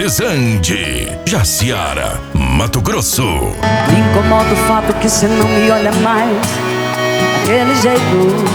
eletrizante. Jaciara, Mato Grosso. Me incomoda o fato que você não me olha mais daquele jeito.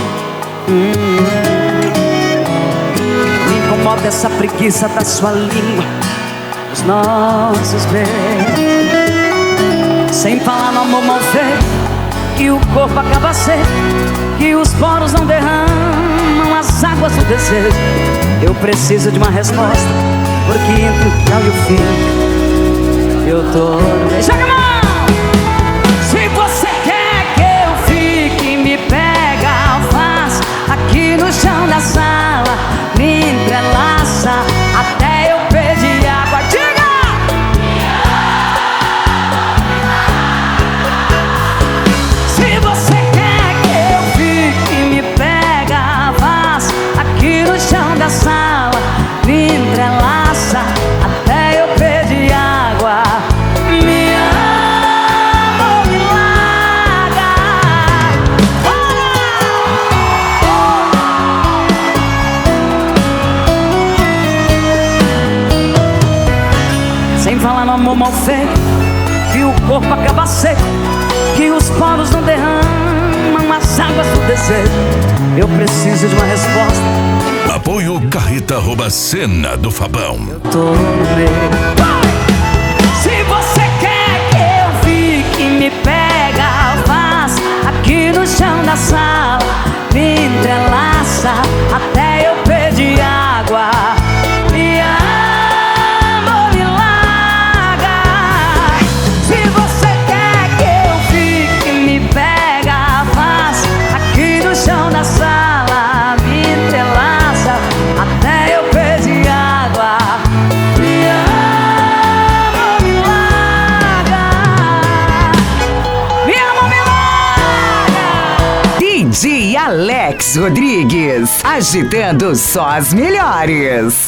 Me incomoda essa preguiça da sua língua, os nossos beijos. Sem falar no amor mal feito, que o corpo acaba seco, que os poros não derramam as águas do desejo. Eu preciso de uma resposta, porque entre o tchau e o fim eu tô no meio. Joga a mão! Se você quer que eu fique, me pega, faz aqui no chão da sala, me entrelaça até eu pedir água. Diga! Se você quer que eu fique, me pega, faz aqui no chão da sala, me entrelaça até eu pedir água. Me ama ou me larga. Sem falar no amor mal feito, que o corpo acaba seco, que os poros não derramam as águas do desejo. Eu preciso de uma resposta. Apoio Carreta Cena do Fabão. Tô no meio. Se você quer que eu fique, me pega, faz aqui no chão da sala, me entrelaça até eu pedir água. Me ama ou me larga. Se você quer que eu fique, me pega, faz aqui no chão da sala, me entrelaça até eu pedir água. Me ama ou me larga. Me ama ou me larga. DJ Alex Rodrigues, agitando só as melhores.